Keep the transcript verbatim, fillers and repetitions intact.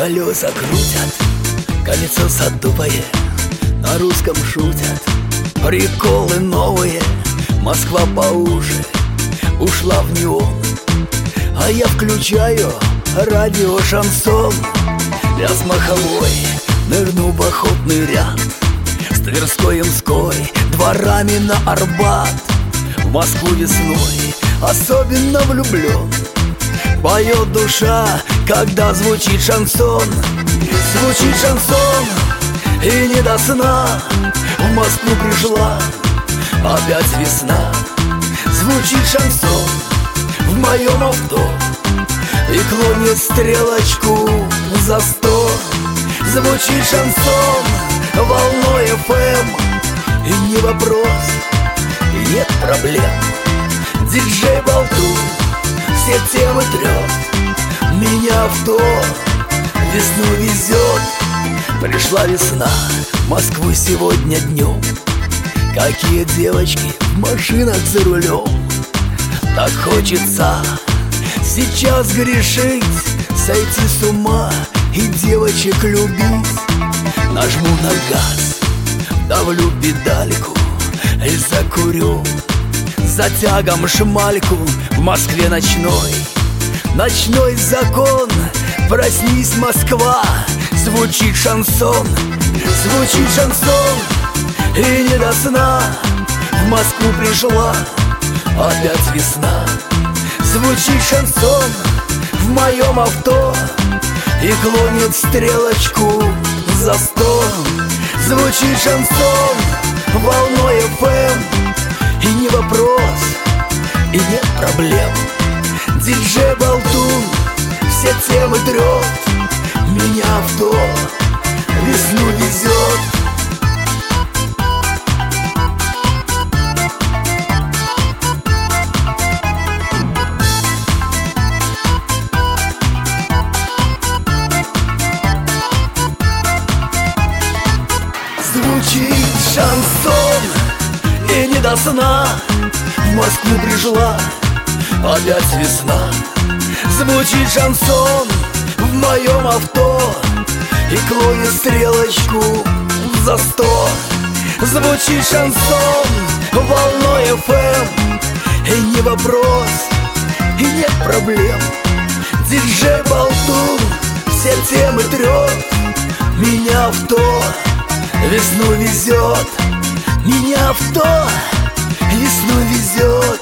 Колеса крутят, колесо садовое, на русском шутят, приколы новые. Москва по уши ушла в неон, а я включаю радио шансон. Я с маховой нырну в охотный ряд, с Тверской, Имской, дворами на Арбат. В Москву весной особенно влюблен, поет душа, когда звучит шансон. Звучит шансон, и не до сна. В Москву пришла опять весна. Звучит шансон в моем авто и клонит стрелочку за сто. Звучит шансон волной эф эм, и не вопрос, и нет проблем. Диджей Болтун все темы трет, меня в то весну везет. Пришла весна, Москву сегодня днем. Какие девочки в машинах за рулем. Так хочется сейчас грешить, сойти с ума и девочек любить. Нажму на газ, давлю педальку и закурю за тягом шмальку. В Москве ночной, ночной закон. Проснись, Москва, звучит шансон. Звучит шансон, и не до сна. В Москву пришла опять весна. Звучит шансон в моем авто и клонит стрелочку за сто. Звучит шансон волной эф эм, и не вопрос, и нет проблем. Диджей Болтун все темы трет, меня в то весну везет. Звучит шансон, и не до сна. В Москву пришла опять весна. Звучит шансон в моем авто и клонит стрелочку за сто. Звучит шансон волной эф эм, и не вопрос, и нет проблем. Диджей Болтун все темы трет, меня в то весну везет. Меня в то весну везет.